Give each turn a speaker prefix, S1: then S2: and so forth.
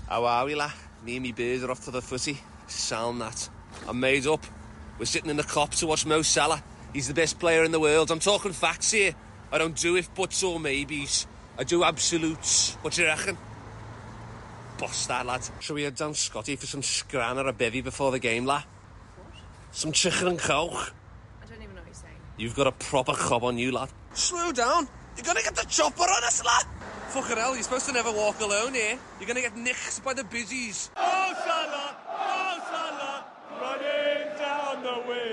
S1: How are we, la? Me and me bird are off to the footy. Sound that. I'm made up. We're sitting in the cop to watch Mo Salah. He's the best player in the world. I'm talking facts here. I don't do if buts or maybes. I do absolutes. What do you reckon? Boss that, lad. Shall we head down Scotty for some scran or a bevy before the game, la?
S2: What?
S1: Some chicken and coke.
S2: I don't even know what you're saying.
S1: You've got a proper cob on you, lad. Slow down. You're gonna get the chopper on us, lad. Fucking hell, you're supposed to never walk alone here. You're gonna get nicked by the busies.
S3: Oh, Salah! Oh, Salah! Running down the wing!